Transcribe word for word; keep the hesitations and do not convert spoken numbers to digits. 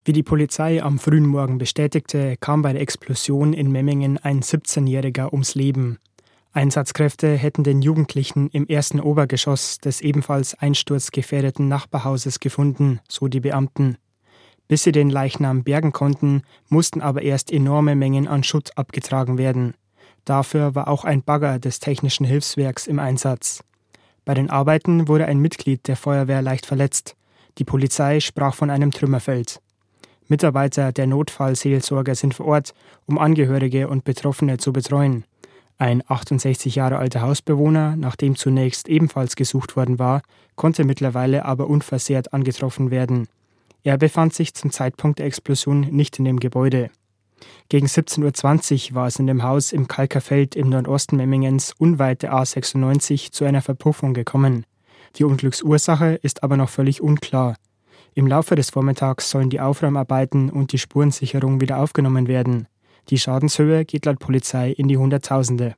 Wie die Polizei am frühen Morgen bestätigte, kam bei der Explosion in Memmingen ein siebzehnjähriger ums Leben. Einsatzkräfte hätten den Jugendlichen im ersten Obergeschoss des ebenfalls einsturzgefährdeten Nachbarhauses gefunden, so die Beamten. Bis sie den Leichnam bergen konnten, mussten aber erst enorme Mengen an Schutt abgetragen werden. Dafür war auch ein Bagger des Technischen Hilfswerks im Einsatz. Bei den Arbeiten wurde ein Mitglied der Feuerwehr leicht verletzt. Die Polizei sprach von einem Trümmerfeld. Mitarbeiter der Notfallseelsorger sind vor Ort, um Angehörige und Betroffene zu betreuen. Ein achtundsechzig Jahre alter Hausbewohner, nach dem zunächst ebenfalls gesucht worden war, konnte mittlerweile aber unversehrt angetroffen werden. Er befand sich zum Zeitpunkt der Explosion nicht in dem Gebäude. Gegen siebzehn Uhr zwanzig war es in dem Haus im Kalkerfeld im Nordosten Memmingens unweit der A sechsundneunzig zu einer Verpuffung gekommen. Die Unglücksursache ist aber noch völlig unklar. Im Laufe des Vormittags sollen die Aufräumarbeiten und die Spurensicherung wieder aufgenommen werden. Die Schadenshöhe geht laut Polizei in die Hunderttausende.